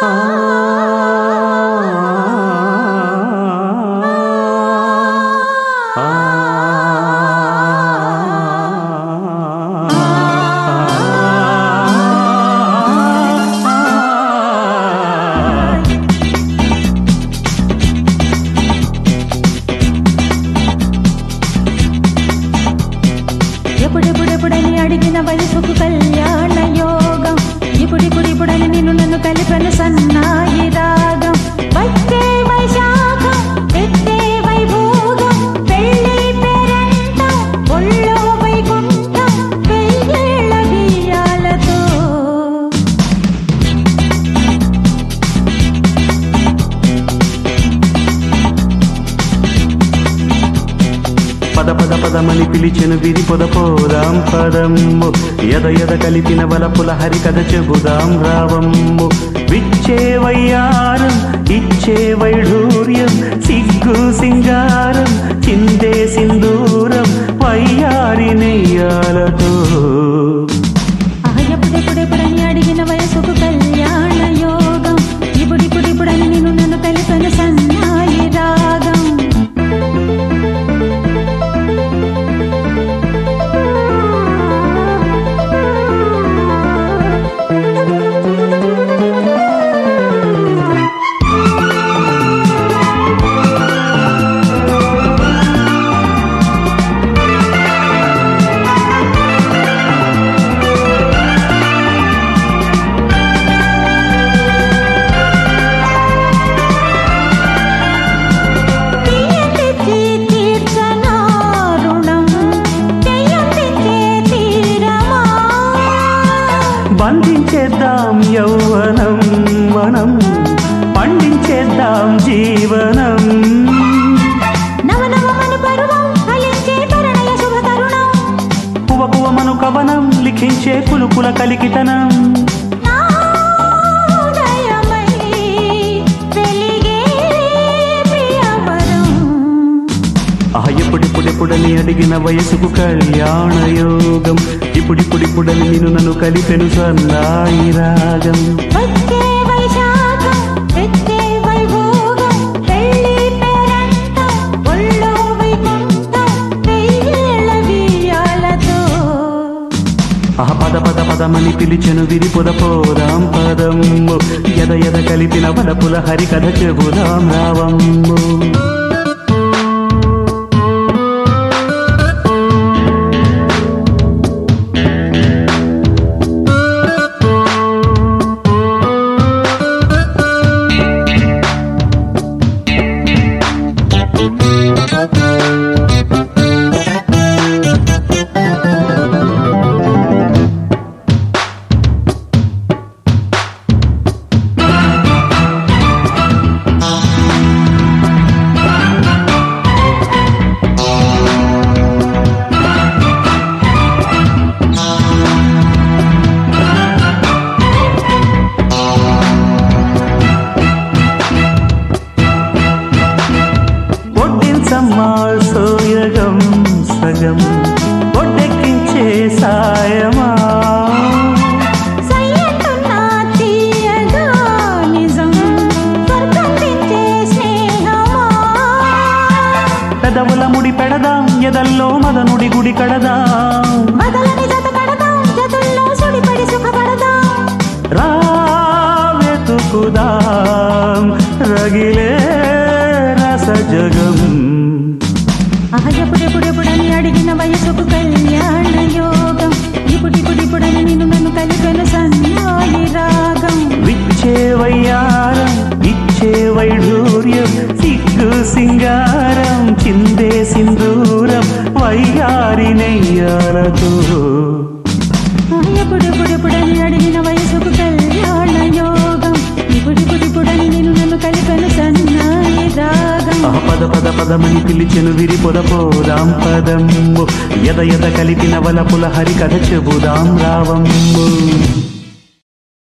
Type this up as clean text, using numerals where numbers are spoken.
ఎప్పుడెప్పుడెప్పుడని అడిగిన వయసుకు కళ్యాణ యోగం. ఇప్పుడిప్పుడిప్పుడని నిన్ను నన్ను కలిపెను సన్నాయి రాగం. వచ్చే వైశాఖం ఎత్తే వైభోగం. పెళ్ళి పేరంటం ఒళ్ళో వైకుంఠం. వెయ్యేళ్ల బియ్యాలతో పద పద పదమని పిలిచెను విరి పొద పోదాం పదమ్ము. ఎద ఎద కలిపిన వలపుల హరి కథ చెబుదాం రావమ్ము. విచ్చే వయ్యారం ఇచ్చే వైఢూర్యం. సిగ్గు సింగారం చిందే సింధూరం. వయ్యారి నెయ్యాలతో ఎప్పుడెప్పుడెప్పుడని అడిగిన వయసుకు కళ్యాణ యోగం. ఇప్పుడిప్పుడిప్పుడని నిన్ను నన్ను కలిపెను సన్నాయి రాగం. బంధించేద్దాం యౌవనం మనం. పండించేద్దాం జీవనం. నవనవమను పరువం ఫలించే పరిణయ శుభ తరుణం. కువకువమను కవనం లిఖించే కులుకుల కలికితనం. ఎప్పుడిప్పుడెప్పుడని అడిగిన వయసుకు కళ్యాణ యోగం. ఇప్పుడిప్పుడిప్పుడని నిన్ను నన్ను కలిపెను సన్నాయి రాగం. వచ్చే వైశాఖం ఎత్తే వైభోగం. పెళ్ళి పేరంటం ఒళ్ళో వైకుంఠం. వెయ్యేళ్ల బియ్యాలతో పద పద పదమని పిలిచెను విరి పొద పోదాం పదమ్ము. ఎద ఎద కలిపిన వలపుల హరి కథ చెబుదాం రావమ్ము. సోయగం సగం ఒడ్డెక్కించే సాయమా. సయ్యతున్నా తీయగా నిజం స్వర్గందించే స్నేహమా. పెదవుల ముడి పెడదాం ఎదల్లో మదనుడి గుడి కడదాం. మదలని జత కడదాం జతుల్లో సుడిపడి సుఖపడదాం. రావెతుకుదాం రగిలే రస జగం. ఎప్పుడెప్పుడెప్పుడని అడిగిన వయసుకు కళ్యాణ యోగం. ఇప్పుడిప్పుడిప్పుడని నిన్ను నన్ను కలిపెను సన్నాయి రాగం. విచ్చే వయ్యారం ఇచ్చే వైఢూర్యం. సిగ్గు సింగారం చిందే సింధూరం. వయ్యారి నెయ్యాలతో ఎప్పుడెప్పుడెప్పుడని అడిగిన వయసుకు కళ్యాణ యోగం. ఇప్పుడిప్పుడిప్పుడని నిన్ను నన్ను కలిపెను సన్నాయి రాగం. పద పద పదమని పిలిచెను విరి పొద పోదాం పదమ్ము. ఎద ఎద కలిపిన వలపుల హరి కథ చెబుదాం రావమ్ము.